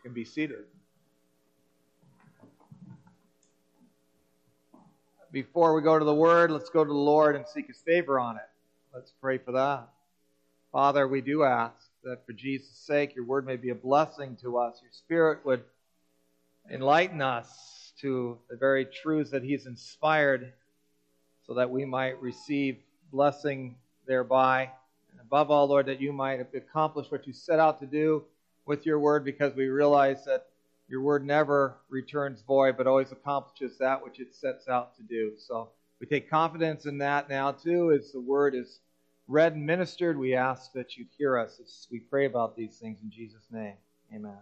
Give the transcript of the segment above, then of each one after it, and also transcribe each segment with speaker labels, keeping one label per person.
Speaker 1: can be seated. Before we go to the Word, let's go to the Lord and seek His favor on it. Let's pray for that. Father, we do ask that for Jesus' sake, Your Word may be a blessing to us. Your Spirit would enlighten us to the very truths that He's inspired so that we might receive blessing thereby. And above all, Lord, that You might accomplish what You set out to do with Your Word, because we realize that Your Word never returns void, but always accomplishes that which it sets out to do. So we take confidence in that now, too, as the Word is read and ministered. We ask that You'd hear us as we pray about these things in Jesus' name. Amen.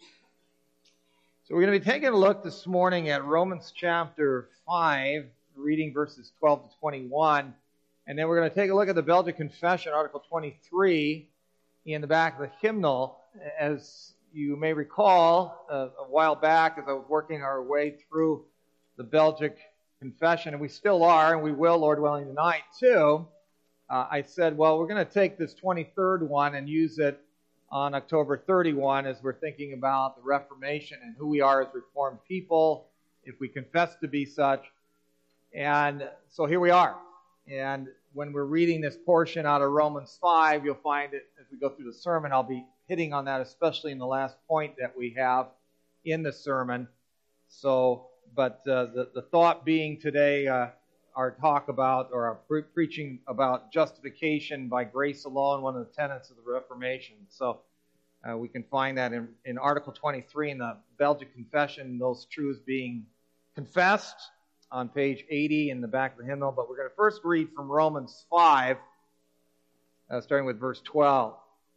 Speaker 1: So we're going to be taking a look this morning at Romans chapter 5, reading verses 12 to 21. And then we're going to take a look at the Belgic Confession, Article 23, in the back of the hymnal. As you may recall, a while back, as I was working our way through the Belgic Confession, and we still are, and we will, Lord willing, tonight too, I said, well, we're going to take this 23rd one and use it on October 31 as we're thinking about the Reformation and who we are as Reformed people, if we confess to be such. And so here we are. And when we're reading this portion out of Romans 5, you'll find it as we go through the sermon. I'll be hitting on that, especially in the last point that we have in the sermon. So, but the thought being today, our talk about, or our preaching about justification by grace alone, one of the tenets of the Reformation. So we can find that in Article 23 in the Belgic Confession, those truths being confessed on page 80 in the back of the hymnal. But we're going to first read from Romans 5, starting with verse 12.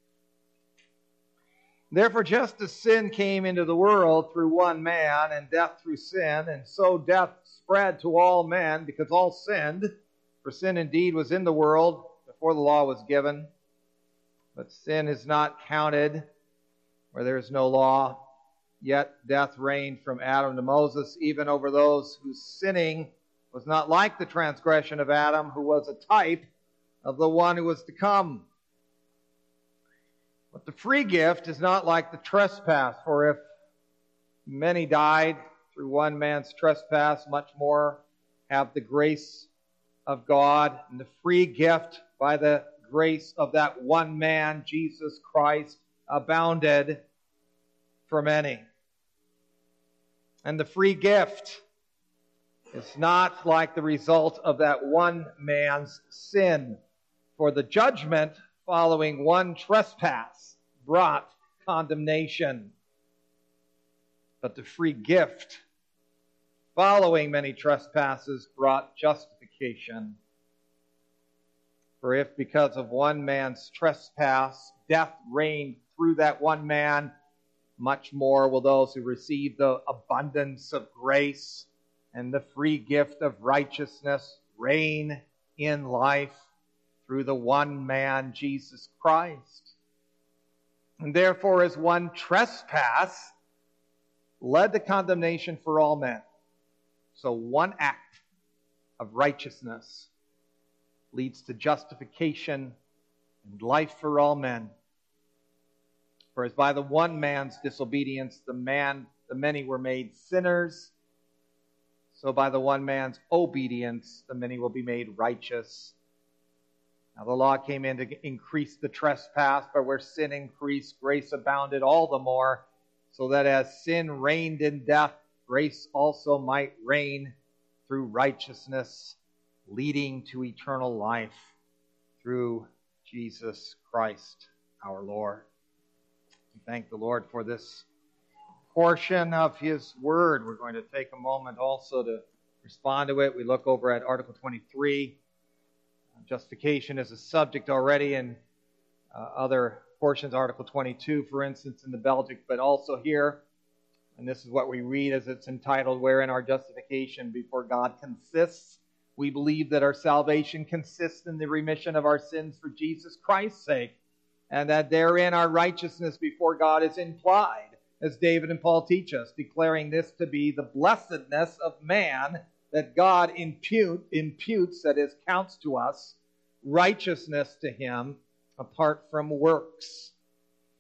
Speaker 1: Therefore, just as sin came into the world through one man, and death through sin, and so death spread to all men, because all sinned. For sin indeed was in the world before the law was given, but sin is not counted where there is no law. Yet death reigned from Adam to Moses, even over those whose sinning was not like the transgression of Adam, who was a type of the one who was to come. But the free gift is not like the trespass, for if many died through one man's trespass, much more have the grace of God and the free gift by the grace of that one man, Jesus Christ, abounded for many. And the free gift is not like the result of that one man's sin, for the judgment following one trespass brought condemnation. But the free gift following many trespasses brought justification. For if because of one man's trespass death reigned through that one man, much more will those who receive the abundance of grace and the free gift of righteousness reign in life through the one man, Jesus Christ. And therefore, as one trespass led to condemnation for all men, so one act of righteousness leads to justification and life for all men. For as by the one man's disobedience the many were made sinners, so by the one man's obedience the many will be made righteous. Now the law came in to increase the trespass, but where sin increased, grace abounded all the more, so that as sin reigned in death, grace also might reign through righteousness, leading to eternal life through Jesus Christ our Lord. We thank the Lord for this portion of His Word. We're going to take a moment also to respond to it. We look over at Article 23. Justification is a subject already in other portions, Article 22, for instance, in the Belgic, but also here. And this is what we read as it's entitled, Wherein Our Justification Before God Consists. We believe that our salvation consists in the remission of our sins for Jesus Christ's sake, and that therein our righteousness before God is implied, as David and Paul teach us, declaring this to be the blessedness of man, that God imputes, that is, counts to us, righteousness to him apart from works.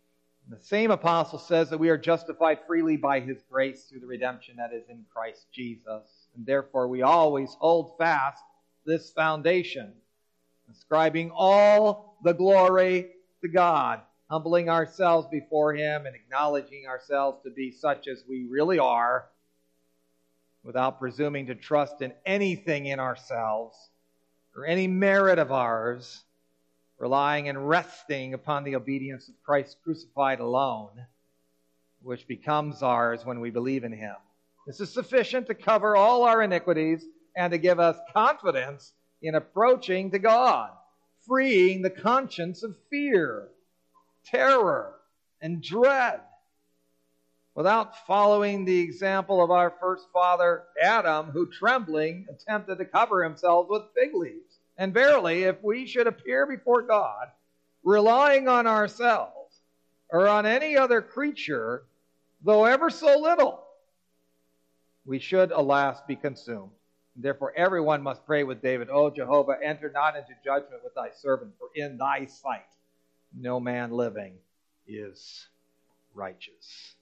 Speaker 1: The same apostle says that we are justified freely by his grace through the redemption that is in Christ Jesus. And therefore we always hold fast this foundation, ascribing all the glory to God, humbling ourselves before him and acknowledging ourselves to be such as we really are, without presuming to trust in anything in ourselves or any merit of ours, relying and resting upon the obedience of Christ crucified alone, which becomes ours when we believe in him. This is sufficient to cover all our iniquities and to give us confidence in approaching to God, freeing the conscience of fear, terror, and dread. Without following the example of our first father, Adam, who trembling attempted to cover himself with fig leaves. And verily, if we should appear before God, relying on ourselves or on any other creature, though ever so little, we should, alas, be consumed. Therefore, everyone must pray with David, O Jehovah, enter not into judgment with thy servant, for in thy sight no man living is righteous.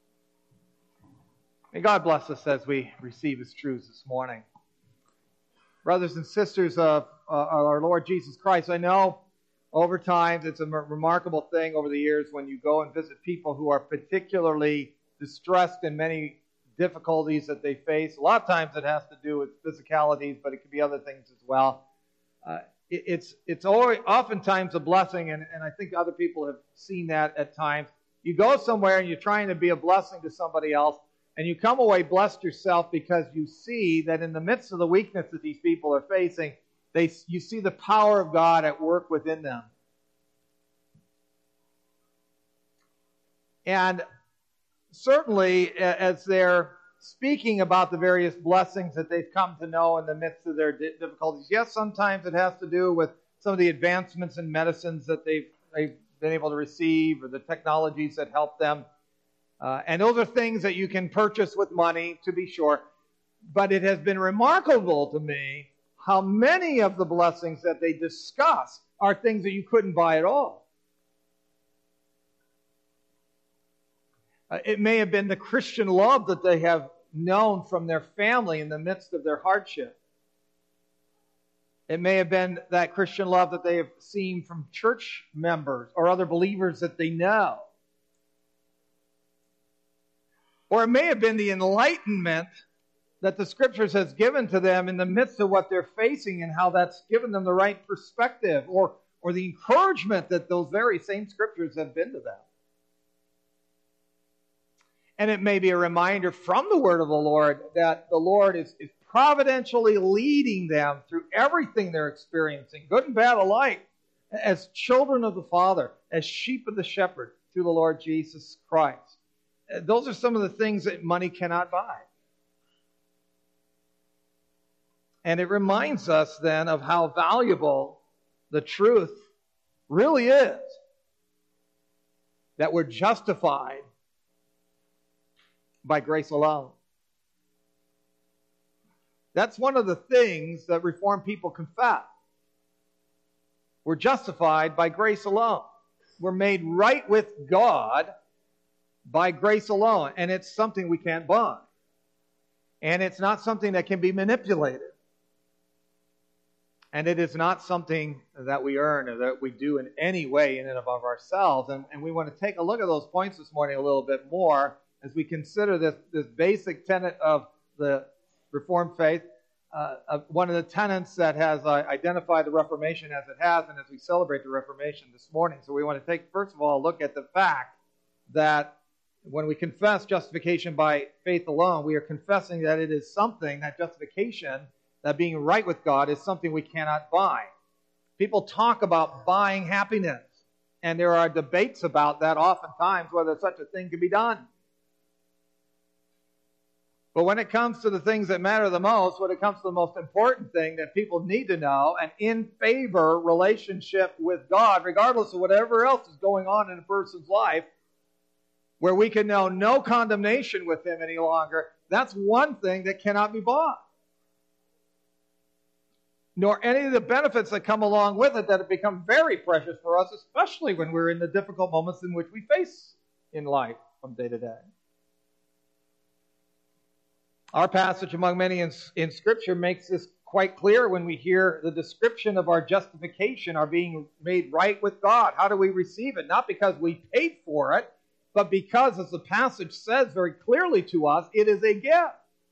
Speaker 1: May God bless us as we receive his truths this morning. Brothers and sisters of our Lord Jesus Christ, I know over time it's a remarkable thing over the years when you go and visit people who are particularly distressed in many difficulties that they face. A lot of times it has to do with physicalities, but it could be other things as well. It's oftentimes a blessing, and I think other people have seen that at times. You go somewhere and you're trying to be a blessing to somebody else, and you come away blessed yourself because you see that in the midst of the weakness that these people are facing, you see the power of God at work within them. And certainly, as they're speaking about the various blessings that they've come to know in the midst of their difficulties, yes, sometimes it has to do with some of the advancements in medicines that they've been able to receive, or the technologies that help them. And those are things that you can purchase with money, to be sure. But it has been remarkable to me how many of the blessings that they discuss are things that you couldn't buy at all. It may have been the Christian love that they have known from their family in the midst of their hardship. It may have been that Christian love that they have seen from church members or other believers that they know. Or it may have been the enlightenment that the Scriptures has given to them in the midst of what they're facing, and how that's given them the right perspective, or the encouragement that those very same Scriptures have been to them. And it may be a reminder from the Word of the Lord that the Lord is providentially leading them through everything they're experiencing, good and bad alike, as children of the Father, as sheep of the shepherd, through the Lord Jesus Christ. Those are some of the things that money cannot buy. And it reminds us then of how valuable the truth really is, that we're justified by grace alone. That's one of the things that Reformed people confess. We're justified by grace alone. We're made right with God by grace alone. And it's something we can't buy. And it's not something that can be manipulated. And it is not something that we earn or that we do in any way in and of ourselves. And we want to take a look at those points this morning a little bit more as we consider this basic tenet of the Reformed faith, one of the tenets that has identified the Reformation as it has, and as we celebrate the Reformation this morning. So we want to take, first of all, a look at the fact that when we confess justification by faith alone, we are confessing that it is something, that justification, that being right with God, is something we cannot buy. People talk about buying happiness, and there are debates about that oftentimes, whether such a thing can be done. But when it comes to the things that matter the most, when it comes to the most important thing that people need to know, an in-favor relationship with God, regardless of whatever else is going on in a person's life, where we can know no condemnation with him any longer, that's one thing that cannot be bought. nor any of the benefits that come along with it that have become very precious for us, especially when we're in the difficult moments in which we face in life from day to day. Our passage among many in Scripture makes this quite clear when we hear the description of our justification, our being made right with God. How do we receive it? Not because we paid for it, but because, as the passage says very clearly to us, it is a gift.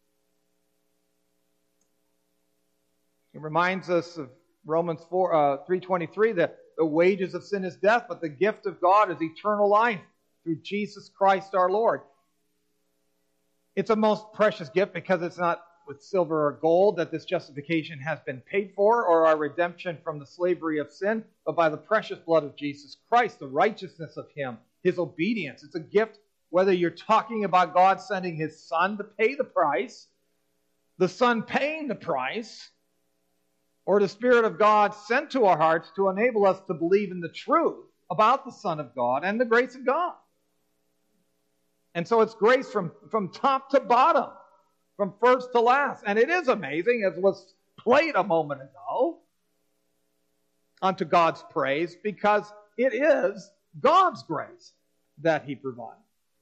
Speaker 1: It reminds us of Romans 3:23, that the wages of sin is death, but the gift of God is eternal life through Jesus Christ our Lord. It's a most precious gift because it's not with silver or gold that this justification has been paid for, or our redemption from the slavery of sin, but by the precious blood of Jesus Christ, the righteousness of Him, His obedience. It's a gift whether you're talking about God sending His Son to pay the price, the Son paying the price, or the Spirit of God sent to our hearts to enable us to believe in the truth about the Son of God and the grace of God. And so it's grace from top to bottom, from first to last. And it is amazing, as was played a moment ago, unto God's praise, because it is God's grace that He provides.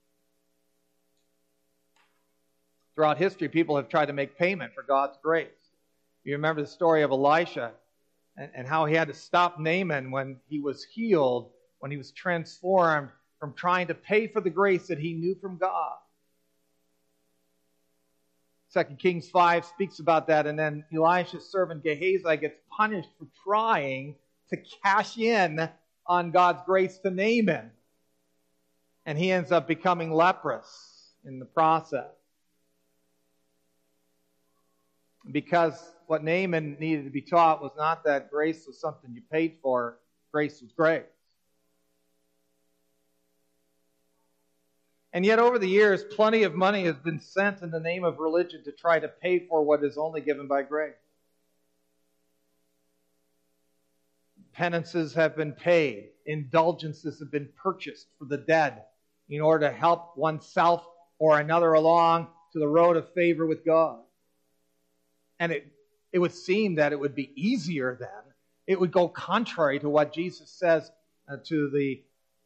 Speaker 1: Throughout history, people have tried to make payment for God's grace. You remember the story of Elisha and how he had to stop Naaman when he was healed, when he was transformed from trying to pay for the grace that he knew from God. 2 Kings 5 speaks about that, and then Elisha's servant Gehazi gets punished for trying to cash in on God's grace to Naaman. And he ends up becoming leprous in the process. Because what Naaman needed to be taught was not that grace was something you paid for, grace was grace. And yet over the years, plenty of money has been sent in the name of religion to try to pay for what is only given by grace. Penances have been paid. Indulgences have been purchased for the dead in order to help oneself or another along to the road of favor with God. And it would seem that it would be easier then. It would go contrary to what Jesus says to the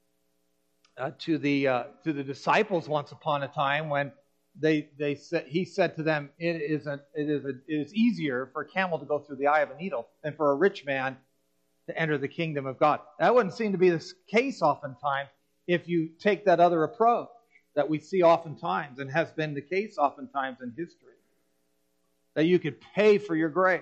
Speaker 1: disciples once upon a time when he said to them, it is easier for a camel to go through the eye of a needle than for a rich man to enter the kingdom of God. That wouldn't seem to be the case oftentimes if you take that other approach that we see oftentimes and has been the case oftentimes in history, that you could pay for your grace.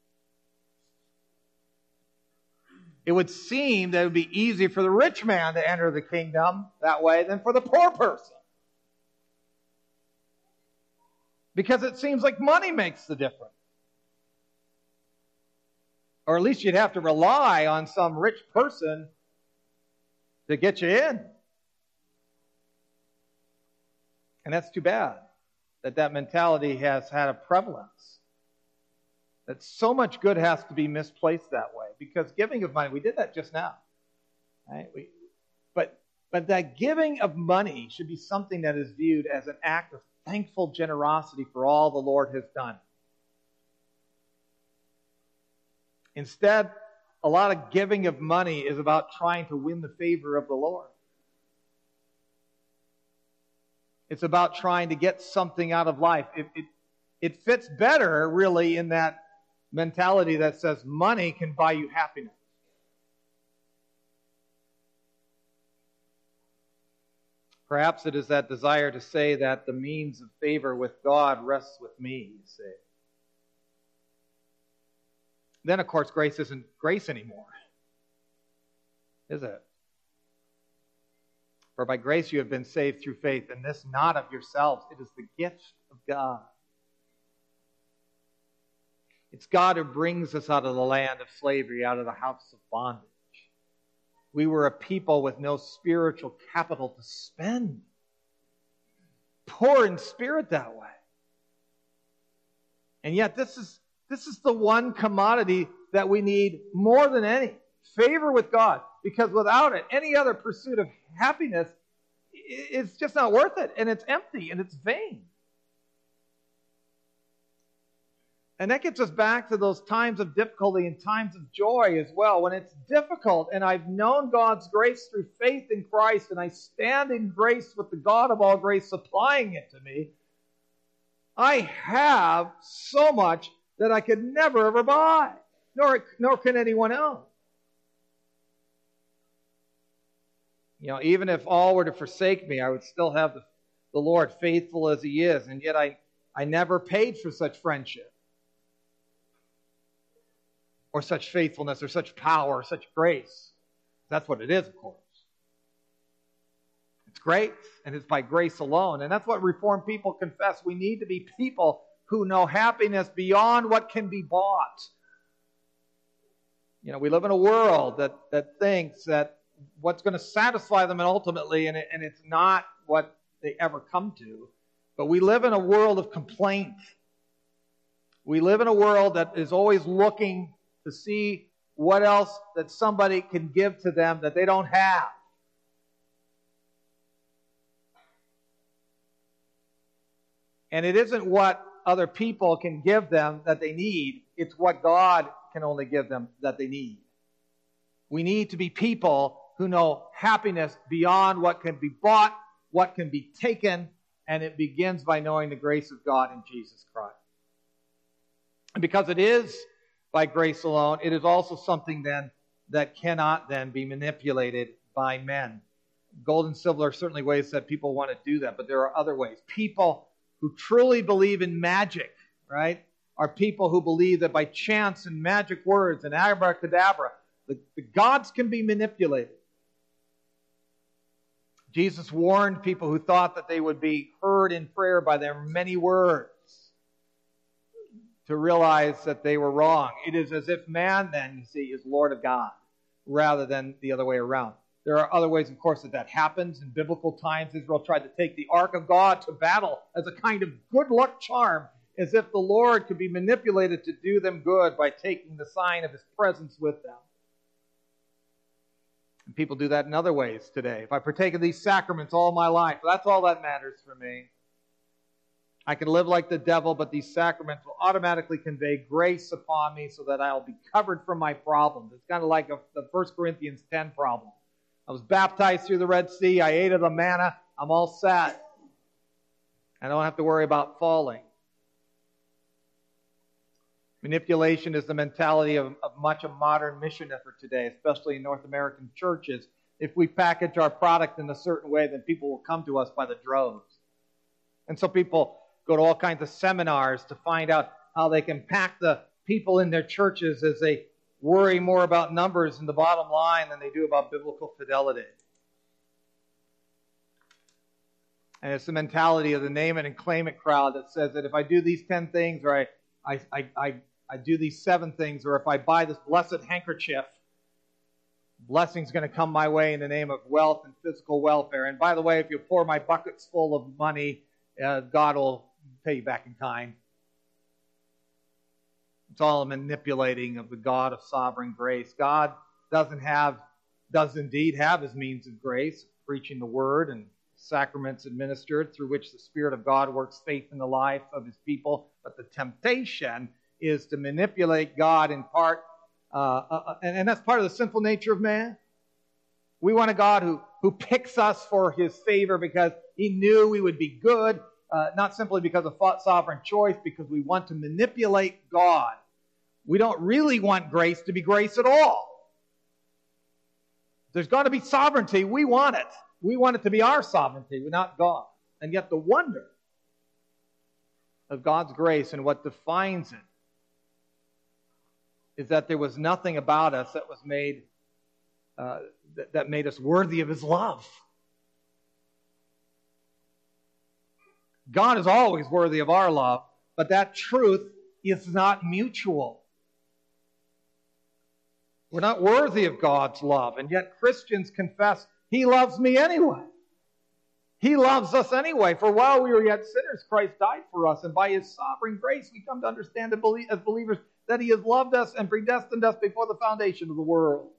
Speaker 1: It would seem that it would be easier for the rich man to enter the kingdom that way than for the poor person. Because it seems like money makes the difference. Or at least you'd have to rely on some rich person to get you in. And that's too bad that mentality has had a prevalence. That so much good has to be misplaced that way. Because giving of money, we did that just now. Right? But that giving of money should be something that is viewed as an act of thankful generosity for all the Lord has done. Instead, a lot of giving of money is about trying to win the favor of the Lord. It's about trying to get something out of life. It fits better, really, in that mentality that says money can buy you happiness. Perhaps it is that desire to say that the means of favor with God rests with me, you say. Then, of course, grace isn't grace anymore, is it? For by grace you have been saved through faith, and this not of yourselves. It is the gift of God. It's God who brings us out of the land of slavery, out of the house of bondage. We were a people with no spiritual capital to spend. Poor in spirit that way. And yet this is the one commodity that we need more than any. Favor with God. Because without it, any other pursuit of happiness is just not worth it. And it's empty and it's vain. And that gets us back to those times of difficulty and times of joy as well. When it's difficult and I've known God's grace through faith in Christ and I stand in grace with the God of all grace supplying it to me, I have so much that I could never ever buy, nor can anyone else. Even if all were to forsake me, I would still have the Lord faithful as He is, and yet I never paid for such friendship, or such faithfulness, or such power, or such grace. That's what it is, of course. It's grace, and it's by grace alone. And that's what Reformed people confess. We need to be people who know happiness beyond what can be bought. We live in a world that thinks that what's going to satisfy them ultimately, and it's not what they ever come to. But we live in a world of complaint. We live in a world that is always looking to see what else that somebody can give to them that they don't have. And it isn't what other people can give them that they need. It's what God can only give them that they need. We need to be people who know happiness beyond what can be bought, what can be taken, and it begins by knowing the grace of God in Jesus Christ. And because it is by grace alone, it is also something then that cannot then be manipulated by men. Gold and silver are certainly ways that people want to do that, but there are other ways. People who truly believe in magic, right, are people who believe that by chance and magic words and abracadabra, the gods can be manipulated. Jesus warned people who thought that they would be heard in prayer by their many words to realize that they were wrong. It is as if man then, you see, is Lord of God rather than the other way around. There are other ways, of course, that happens. In biblical times, Israel tried to take the Ark of God to battle as a kind of good luck charm, as if the Lord could be manipulated to do them good by taking the sign of His presence with them. And people do that in other ways today. If I partake of these sacraments all my life, that's all that matters for me. I can live like the devil, but these sacraments will automatically convey grace upon me so that I'll be covered from my problems. It's kind of like the 1 Corinthians 10 problem. I was baptized through the Red Sea. I ate of the manna. I'm all set. I don't have to worry about falling. Manipulation is the mentality of much of modern mission effort today, especially in North American churches. If we package our product in a certain way, then people will come to us by the droves. And so people go to all kinds of seminars to find out how they can pack the people in their churches as they worry more about numbers and the bottom line than they do about biblical fidelity. And it's the mentality of the name it and claim it crowd that says that if I do these 10 things, or I do these 7 things, or if I buy this blessed handkerchief, blessing's going to come my way in the name of wealth and physical welfare. And by the way, if you pour my buckets full of money, God will pay you back in kind. It's all a manipulating of the God of sovereign grace. God does indeed have His means of grace, preaching the word and sacraments administered through which the Spirit of God works faith in the life of His people. But the temptation is to manipulate God in part, and that's part of the sinful nature of man. We want a God who picks us for His favor because He knew we would be good, not simply because of sovereign choice, because we want to manipulate God. We don't really want grace to be grace at all. There's got to be sovereignty. We want it. We want it to be our sovereignty, not God. And yet the wonder of God's grace and what defines it is that there was nothing about us that was made that made us worthy of His love. God is always worthy of our love, but that truth is not mutual. We're not worthy of God's love, and yet Christians confess, He loves me anyway. He loves us anyway. For while we were yet sinners, Christ died for us, and by His sovereign grace we come to understand as believers that He has loved us and predestined us before the foundation of the world.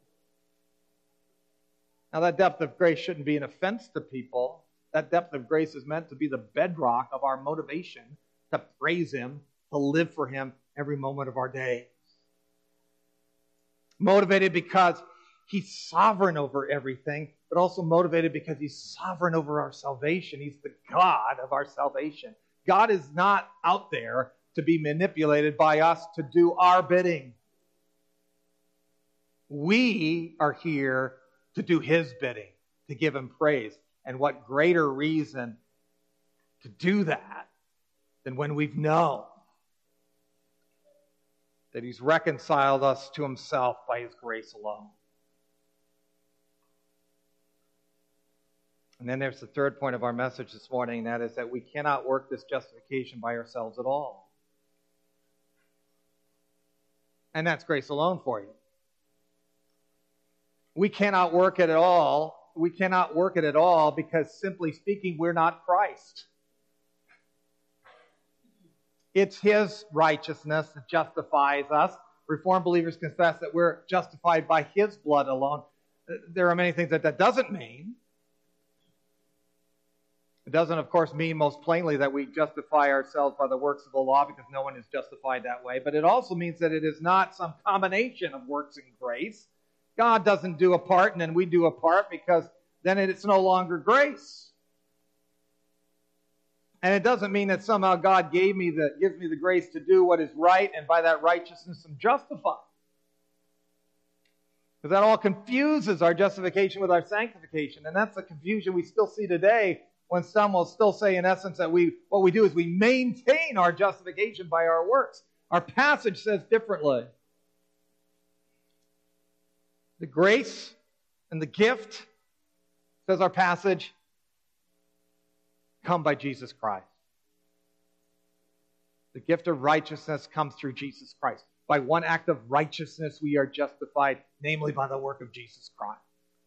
Speaker 1: Now that depth of grace shouldn't be an offense to people. That depth of grace is meant to be the bedrock of our motivation to praise Him, to live for Him, every moment of our days. Motivated because He's sovereign over everything, but also motivated because He's sovereign over our salvation. He's the God of our salvation. God is not out there to be manipulated by us to do our bidding. We are here to do His bidding, to give Him praise. And what greater reason to do that than when we've known that He's reconciled us to Himself by His grace alone. And then there's the third point of our message this morning, and that is that we cannot work this justification by ourselves at all. And that's grace alone for you. We cannot work it at all. We cannot work it at all because, simply speaking, we're not Christ. It's His righteousness that justifies us. Reformed believers confess that we're justified by His blood alone. There are many things that doesn't mean. It doesn't, of course, mean most plainly that we justify ourselves by the works of the law, because no one is justified that way. But it also means that it is not some combination of works and grace. God doesn't do a part and then we do a part, because then it's no longer grace. And it doesn't mean that somehow God gives me the grace to do what is right, and by that righteousness I'm justified. Because that all confuses our justification with our sanctification. And that's the confusion we still see today, when some will still say, in essence, that what we do is we maintain our justification by our works. Our passage says differently. The grace and the gift, says our passage, come by Jesus Christ. The gift of righteousness comes through Jesus Christ. By one act of righteousness we are justified, namely by the work of Jesus Christ.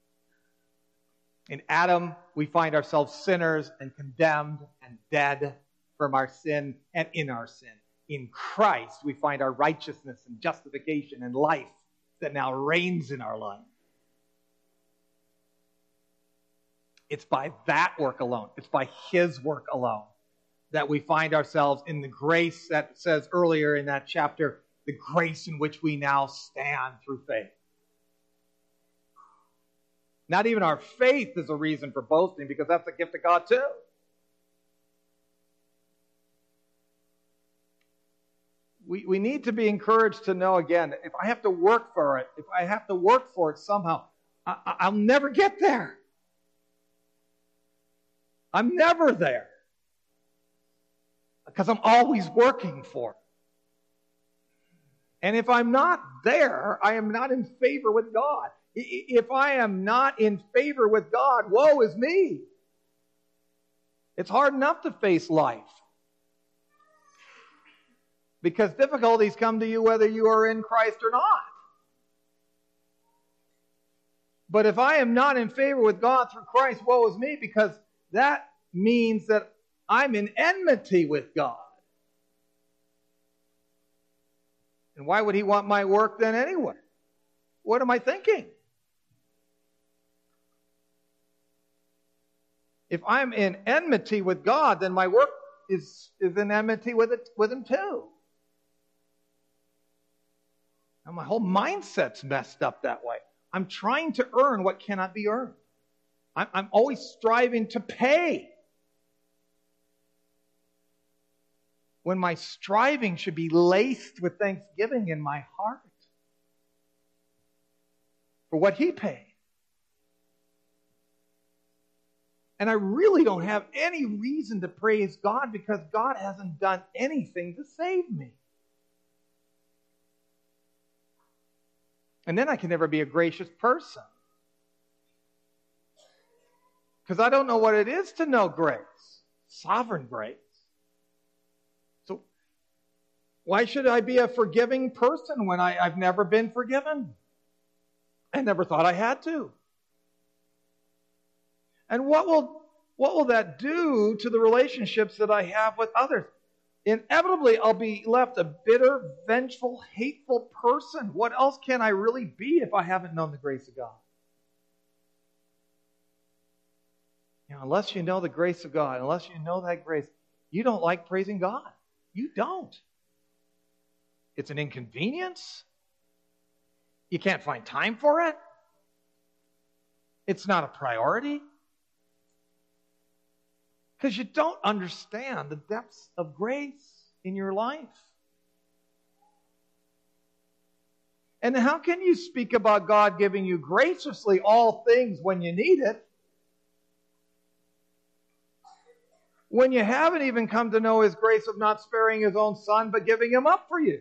Speaker 1: In Adam, we find ourselves sinners and condemned and dead from our sin and in our sin. In Christ, we find our righteousness and justification and life that now reigns in our life. It's by that work alone. It's by His work alone that we find ourselves in the grace that says earlier in that chapter, the grace in which we now stand through faith. Not even our faith is a reason for boasting, because that's a gift of God too. We need to be encouraged to know, again, if I have to work for it, if I have to work for it somehow, I'll never get there. I'm never there. Because I'm always working for it. And if I'm not there, I am not in favor with God. If I am not in favor with God, woe is me. It's hard enough to face life. Because difficulties come to you whether you are in Christ or not. But if I am not in favor with God through Christ, woe is me, because that means that I'm in enmity with God. And why would He want my work then anyway? What am I thinking? If I'm in enmity with God, then my work is in enmity with Him too. Now my whole mindset's messed up that way. I'm trying to earn what cannot be earned. I'm always striving to pay, when my striving should be laced with thanksgiving in my heart for what He paid. And I really don't have any reason to praise God, because God hasn't done anything to save me. And then I can never be a gracious person, because I don't know what it is to know grace, sovereign grace. So why should I be a forgiving person when I've never been forgiven? I never thought I had to. And what will that do to the relationships that I have with others? Inevitably, I'll be left a bitter, vengeful, hateful person. What else can I really be if I haven't known the grace of God? Unless you know the grace of God, unless you know that grace, you don't like praising God. You don't. It's an inconvenience. You can't find time for it. It's not a priority. Because you don't understand the depths of grace in your life. And how can you speak about God giving you graciously all things when you need it, when you haven't even come to know His grace of not sparing His own Son, but giving Him up for you?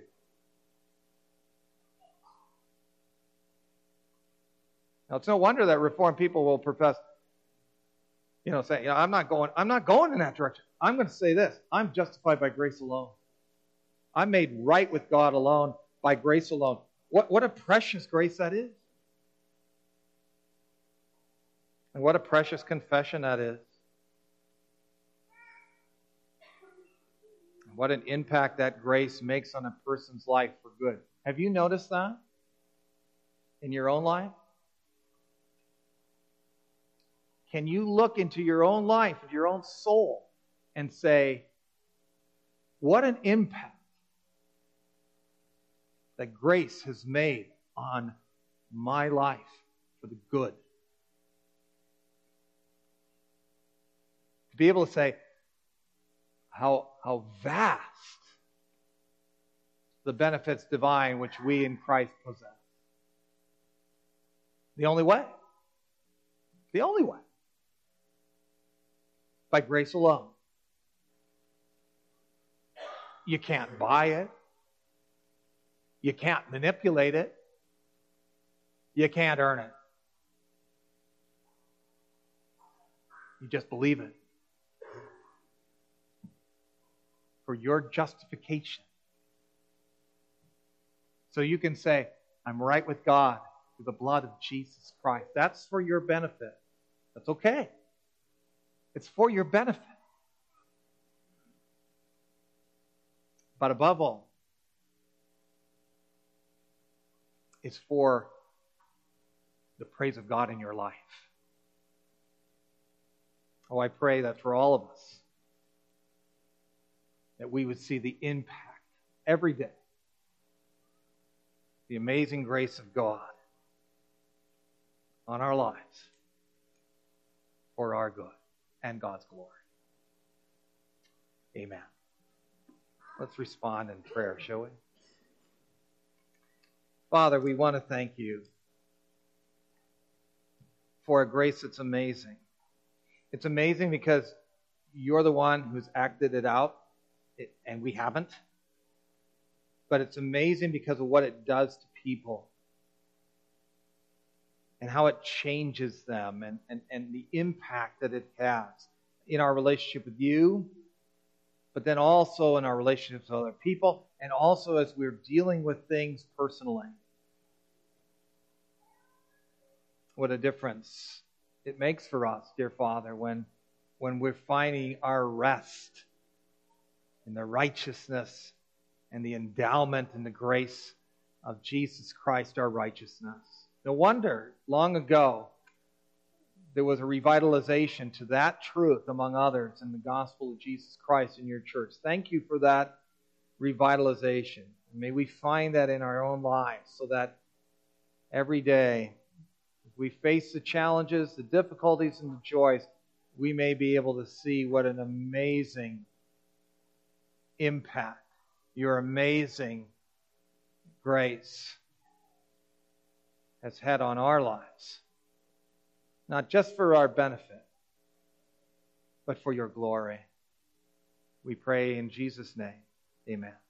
Speaker 1: Now, it's no wonder that Reformed people will profess, say, I'm not going in that direction. I'm going to say this: I'm justified by grace alone. I'm made right with God alone, by grace alone. What a precious grace that is. And what a precious confession that is. And what an impact that grace makes on a person's life for good. Have you noticed that in your own life? Can you look into your own life, into your own soul, and say, what an impact that grace has made on my life for the good? To be able to say how vast the benefits divine which we in Christ possess. The only way. The only way. By grace alone. You can't buy it. You can't manipulate it. You can't earn it. You just believe it. For your justification. So you can say, I'm right with God through the blood of Jesus Christ. That's for your benefit. That's okay. It's for your benefit. But above all, it's for the praise of God in your life. Oh, I pray that for all of us, that we would see the impact every day, the amazing grace of God on our lives for our good and God's glory. Amen. Let's respond in prayer, shall we? Father, we want to thank you for a grace that's amazing. It's amazing because you're the one who's acted it out, and we haven't. But it's amazing because of what it does to people and how it changes them and the impact that it has in our relationship with you, but then also in our relationships with other people, and also as we're dealing with things personally. What a difference it makes for us, dear Father, when we're finding our rest in the righteousness and the endowment and the grace of Jesus Christ, our righteousness. No wonder, long ago, there was a revitalization to that truth, among others, in the gospel of Jesus Christ in your church. Thank you for that revitalization. May we find that in our own lives, so that every day, as we face the challenges, the difficulties, and the joys, we may be able to see what an amazing impact your amazing grace has had on our lives. Not just for our benefit, but for your glory. We pray in Jesus' name. Amen.